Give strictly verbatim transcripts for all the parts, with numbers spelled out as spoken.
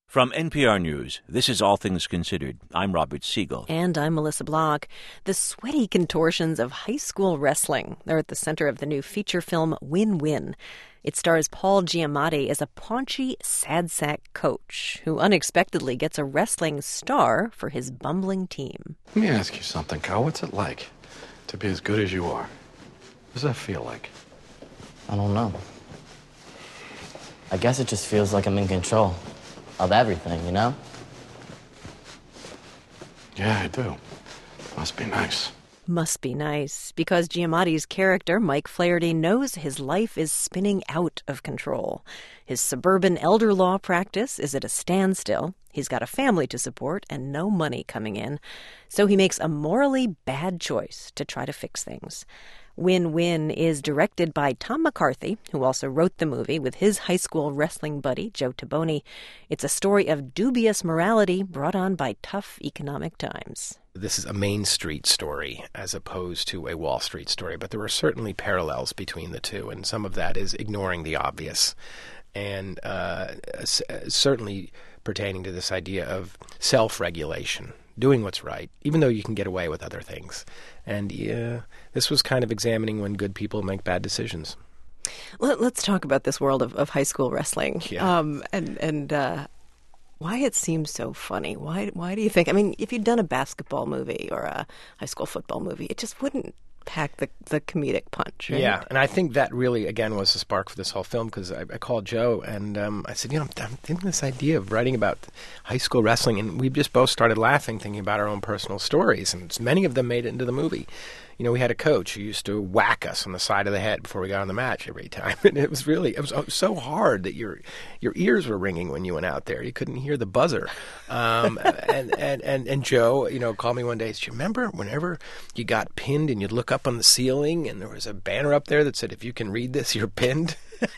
From N P R News, this is All Things Considered. I'm Robert Siegel. And I'm Melissa Block. The sweaty contortions of high school wrestling. They're at the center of the new feature film Win Win. It stars Paul Giamatti as a paunchy, sad-sack coach who unexpectedly gets a wrestling star for his bumbling team. Let me ask you something, Kyle. What's it like to be as good as you are? What does that feel like? I don't know. I guess it just feels like I'm in control of everything, you know? Yeah, I do. Must be nice. Must be nice, because Giamatti's character, Mike Flaherty, knows his life is spinning out of control. His suburban elder law practice is at a standstill. He's got a family to support and no money coming in. So he makes a morally bad choice to try to fix things. Win Win is directed by Tom McCarthy, who also wrote the movie with his high school wrestling buddy, Joe Taboni. It's a story of dubious morality brought on by tough economic times. This is a Main Street story as opposed to a Wall Street story, but there are certainly parallels between the two, and some of that is ignoring the obvious, and uh, certainly pertaining to this idea of self-regulation, doing what's right, even though you can get away with other things. And yeah, this was kind of examining when good people make bad decisions. Let, let's talk about this world of, of high school wrestling, yeah. um, and and uh, why it seems so funny. Why why do you think? I mean, if you'd done a basketball movie or a high school football movie, it just wouldn't pack the, the comedic punch, right? Yeah, and I think that really, again, was the spark for this whole film, because I, I called Joe and um, I said, you know, I'm, I'm thinking this idea of writing about high school wrestling, and we just both started laughing, thinking about our own personal stories, and many of them made it into the movie. You know, we had a coach who used to whack us on the side of the head before we got on the match every time. And it was really, it was so hard that your your ears were ringing when you went out there. You couldn't hear the buzzer. Um, and, and, and, and Joe, you know, called me one day and said, you remember whenever you got pinned and you'd look up on the ceiling and there was a banner up there that said, if you can read this, you're pinned?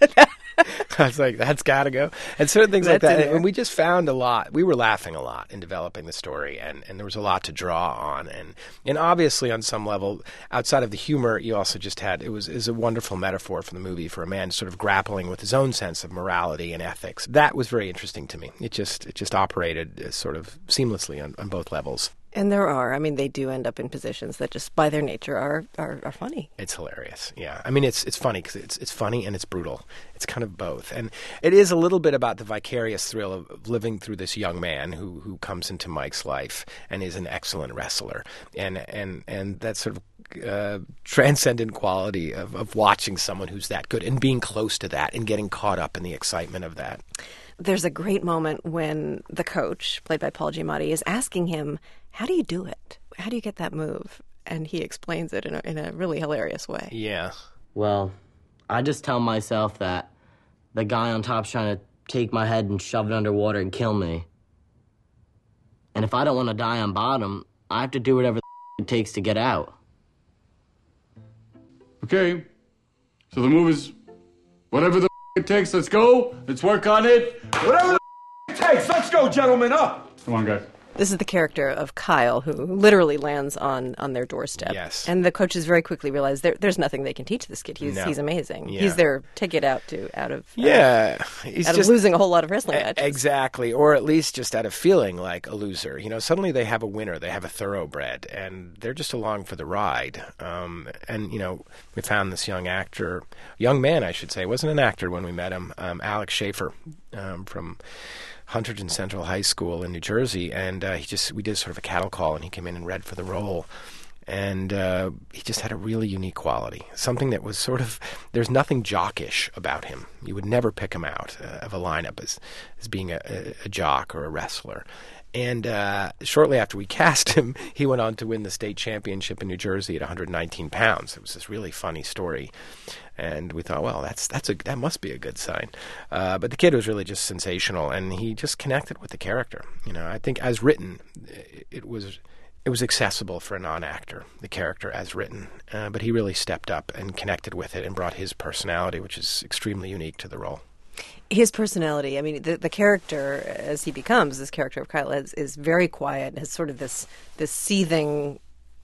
I was like, that's got to go. And certain things That's like that. And we just found a lot. We were laughing a lot in developing the story, and, and there was a lot to draw on. And and obviously, on some level, outside of the humor, you also just had, it was is a wonderful metaphor for the movie, for a man sort of grappling with his own sense of morality and ethics. That was very interesting to me. It just it just operated sort of seamlessly on, on both levels. And there are, I mean, they do end up in positions that just by their nature are, are, are funny. It's hilarious, yeah. I mean, it's it's funny because it's it's funny and it's brutal. It's kind of both. And it is a little bit about the vicarious thrill of living through this young man who, who comes into Mike's life and is an excellent wrestler. And and, and that sort of uh, transcendent quality of, of watching someone who's that good and being close to that and getting caught up in the excitement of that. There's a great moment when the coach, played by Paul Giamatti, is asking him, how do you do it? How do you get that move? And he explains it in a, in a really hilarious way. Yeah. Well, I just tell myself that the guy on top's trying to take my head and shove it underwater and kill me. And if I don't want to die on bottom, I have to do whatever it takes to get out. Okay, so the move is whatever the it takes. Let's go. Let's work on it. Whatever the it takes. Let's go, gentlemen. Up. Come on, guys. This is the character of Kyle, who literally lands on, on their doorstep. Yes. And the coaches very quickly realize there, there's nothing they can teach this kid. He's No. he's amazing. Yeah. He's their ticket out to out of Yeah. uh, He's out just, of losing a whole lot of wrestling E- matches. Exactly, or at least just out of feeling like a loser. You know, suddenly they have a winner, they have a thoroughbred, and they're just along for the ride. Um, and, you know, we found this young actor, young man, I should say, wasn't an actor when we met him, um, Alex Schaefer um, from Hunterdon Central High School in New Jersey, and uh, he just we did sort of a cattle call, and he came in and read for the role. And uh, he just had a really unique quality, something that was sort of, there's nothing jockish about him. You would never pick him out uh, of a lineup as, as being a, a, a jock or a wrestler. And uh, shortly after we cast him, he went on to win the state championship in New Jersey at one hundred nineteen pounds. It was this really funny story. And we thought, well, that's that's a that must be a good sign. Uh, but the kid was really just sensational, and he just connected with the character. You know, I think as written, it, it was it was accessible for a non-actor, the character as written. Uh, but he really stepped up and connected with it and brought his personality, which is extremely unique to the role. His personality, I mean, the, the character as he becomes, this character of Kyle, is, is very quiet, has sort of this this seething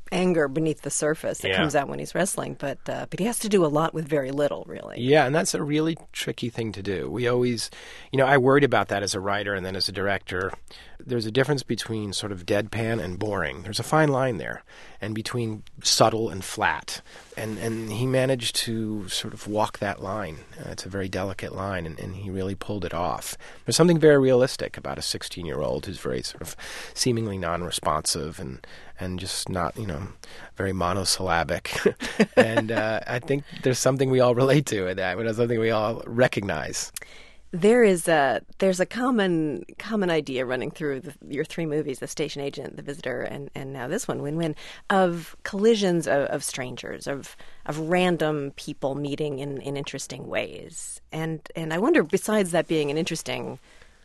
anger beneath the surface that Yeah. comes out when he's wrestling, but uh, but he has to do a lot with very little, really. Yeah, and that's a really tricky thing to do. We always, you know, I worried about that as a writer and then as a director. There's a difference between sort of deadpan and boring. There's a fine line there, and between subtle and flat. And and he managed to sort of walk that line. Uh, it's a very delicate line, and, and he really pulled it off. There's something very realistic about a sixteen-year-old who's very sort of seemingly non-responsive and, and just not, you know, very monosyllabic. and uh, I think there's something we all relate to in that. There's something we all recognize. There is a there's a common common idea running through the, your three movies, The Station Agent, The Visitor, and, and now this one, Win Win, of collisions of, of strangers, of of random people meeting in, in interesting ways. And and I wonder, besides that being an interesting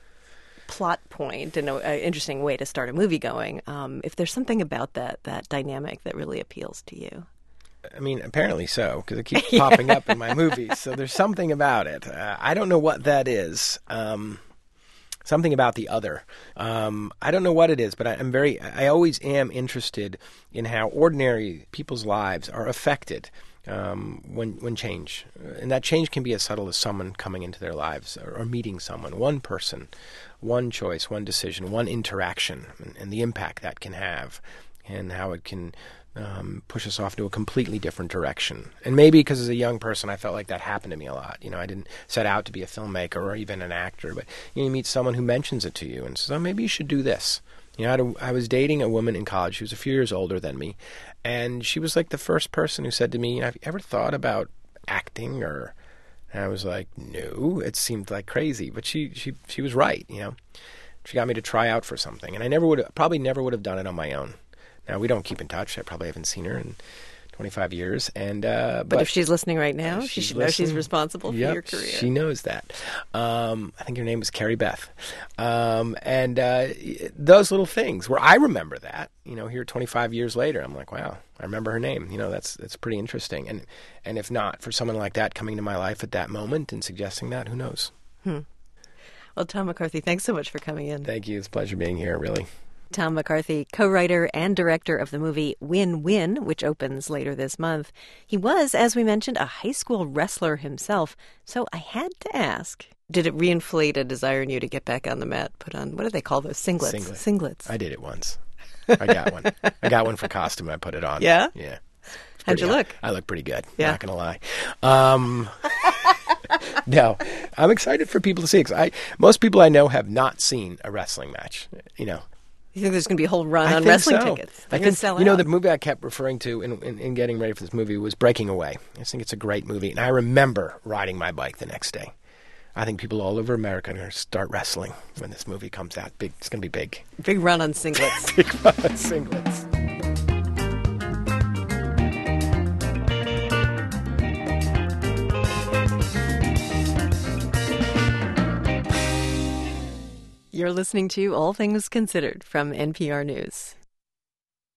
plot point and an interesting way to start a movie going, um, if there's something about that that dynamic that really appeals to you. I mean, apparently so, because it keeps popping up in my movies. So there's something about it. Uh, I don't know what that is. Um, something about the other. Um, I don't know what it is, but I, I'm very. I always am interested in how ordinary people's lives are affected um, when when change, and that change can be as subtle as someone coming into their lives or, or meeting someone, one person, one choice, one decision, one interaction, and, and the impact that can have, and how it can. Um, push us off to a completely different direction. And maybe because as a young person, I felt like that happened to me a lot. You know, I didn't set out to be a filmmaker or even an actor, but you know, you meet someone who mentions it to you and says, oh, maybe you should do this. You know, I, had a, I was dating a woman in college who was a few years older than me, and she was like the first person who said to me, have you ever thought about acting? Or and I was like, no, it seemed like crazy, but she, she, she was right, you know. She got me to try out for something, and I never would probably never would have done it on my own. Now, we don't keep in touch. I probably haven't seen her in twenty-five years. And uh, But, but if she's listening right now, she she's should know she's listening. responsible for Yep, your career. She knows that. Um, I think her name was Carrie Beth. Um, and uh, those little things where I remember that, you know, here twenty-five years later, I'm like, wow, I remember her name. You know, that's that's pretty interesting. And and if not, for someone like that coming into my life at that moment and suggesting that, who knows? Hmm. Well, Tom McCarthy, thanks so much for coming in. Thank you. It's a pleasure being here, really. Tom McCarthy, co-writer and director of the movie Win Win, which opens later this month. He was, as we mentioned, a high school wrestler himself. So I had to ask, did it reinflate a desire in you to get back on the mat, put on, what do they call those? Singlets. Singlets. Singlets. I did it once. I got one. I got one for costume. I put it on. Yeah? Yeah. How'd you Pretty- look? I look pretty good. Yeah. Not going to lie. Um, no, I'm excited for people to see it. 'Cause I, most people I know have not seen a wrestling match, you know. You think there's going to be a whole run I on think wrestling so. tickets? I They're going think, to sell you know, out. the movie I kept referring to in, in, in getting ready for this movie was Breaking Away. I just think it's a great movie. And I remember riding my bike the next day. I think people all over America are going to start wrestling when this movie comes out. Big, it's going to be big. Big run on singlets. Big fun singlets. You're listening to All Things Considered from N P R News.